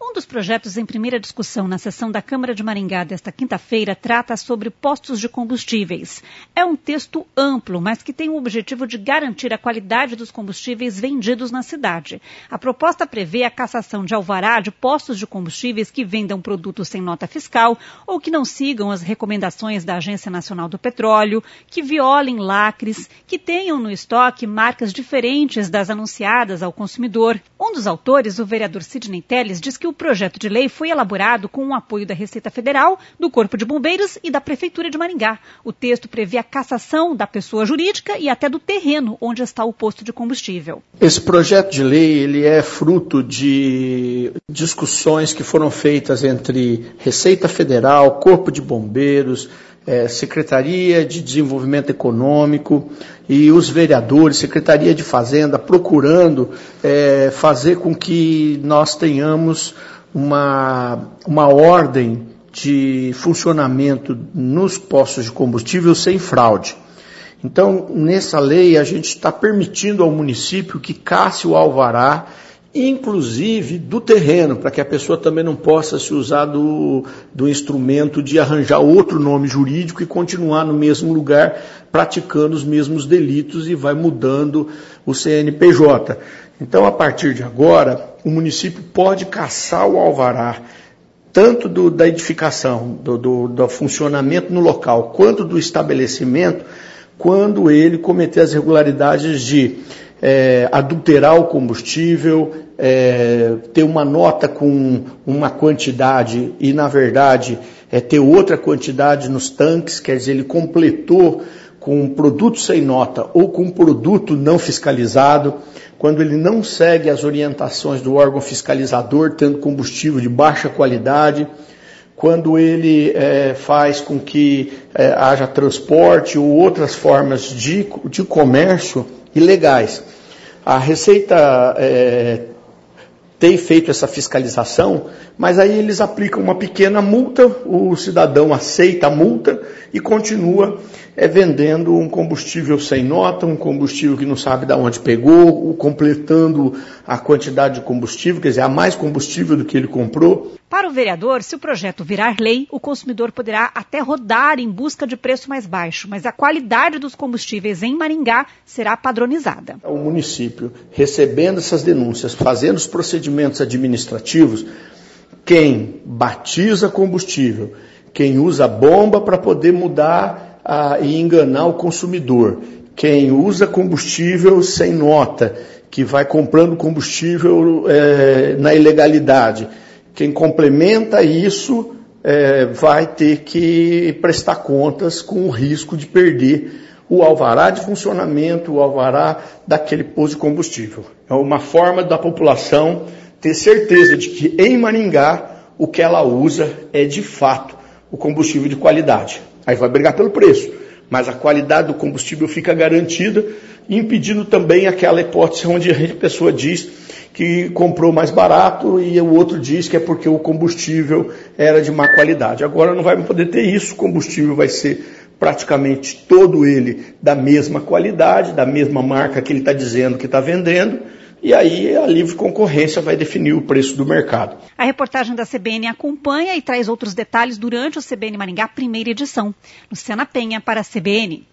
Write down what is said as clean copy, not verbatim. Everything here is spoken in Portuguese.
Um dos projetos em primeira discussão na sessão da Câmara de Maringá desta quinta-feira trata sobre postos de combustíveis. É um texto amplo, mas que tem o objetivo de garantir a qualidade dos combustíveis vendidos na cidade. A proposta prevê a cassação de alvará de postos de combustíveis que vendam produtos sem nota fiscal ou que não sigam as recomendações da Agência Nacional do Petróleo, que violem lacres, que tenham no estoque marcas diferentes das anunciadas ao consumidor. Um dos autores, o vereador Sidney Telles, diz que o projeto de lei foi elaborado com o apoio da Receita Federal, do Corpo de Bombeiros e da Prefeitura de Maringá. O texto prevê a cassação da pessoa jurídica e até do terreno onde está o posto de combustível. Esse projeto de lei ele é fruto de discussões que foram feitas entre Receita Federal, Corpo de Bombeiros, Secretaria de Desenvolvimento Econômico e os vereadores, Secretaria de Fazenda, procurando fazer com que nós tenhamos uma ordem de funcionamento nos postos de combustível sem fraude. Então, nessa lei, a gente está permitindo ao município que casse o alvará, inclusive do terreno, para que a pessoa também não possa se usar do instrumento de arranjar outro nome jurídico e continuar no mesmo lugar, praticando os mesmos delitos e vai mudando o CNPJ. Então, a partir de agora, o município pode cassar o alvará, tanto da edificação, do funcionamento no local, quanto do estabelecimento, quando ele cometer as irregularidades de adulterar o combustível, ter uma nota com uma quantidade e, na verdade, ter outra quantidade nos tanques, quer dizer, ele completou com um produto sem nota ou com um produto não fiscalizado, quando ele não segue as orientações do órgão fiscalizador, tendo combustível de baixa qualidade, quando ele faz com que haja transporte ou outras formas de comércio ilegais. A Receita tem feito essa fiscalização, mas aí eles aplicam uma pequena multa, o cidadão aceita a multa e continua vendendo um combustível sem nota, um combustível que não sabe de onde pegou, completando a quantidade de combustível, quer dizer, há mais combustível do que ele comprou. Para o vereador, se o projeto virar lei, o consumidor poderá até rodar em busca de preço mais baixo, mas a qualidade dos combustíveis em Maringá será padronizada. O município, recebendo essas denúncias, fazendo os procedimentos administrativos, quem batiza combustível, quem usa bomba para poder mudar e enganar o consumidor, quem usa combustível sem nota, que vai comprando combustível na ilegalidade, quem complementa isso vai ter que prestar contas com o risco de perder o alvará de funcionamento, o alvará daquele posto de combustível. É uma forma da população ter certeza de que em Maringá o que ela usa é de fato o combustível de qualidade. Aí vai brigar pelo preço, mas a qualidade do combustível fica garantida, impedindo também aquela hipótese onde a pessoa diz que comprou mais barato e o outro diz que é porque o combustível era de má qualidade. Agora não vai poder ter isso, o combustível vai ser praticamente todo ele da mesma qualidade, da mesma marca que ele está dizendo que está vendendo, e aí a livre concorrência vai definir o preço do mercado. A reportagem da CBN acompanha e traz outros detalhes durante o CBN Maringá primeira edição. Luciana Penha para a CBN.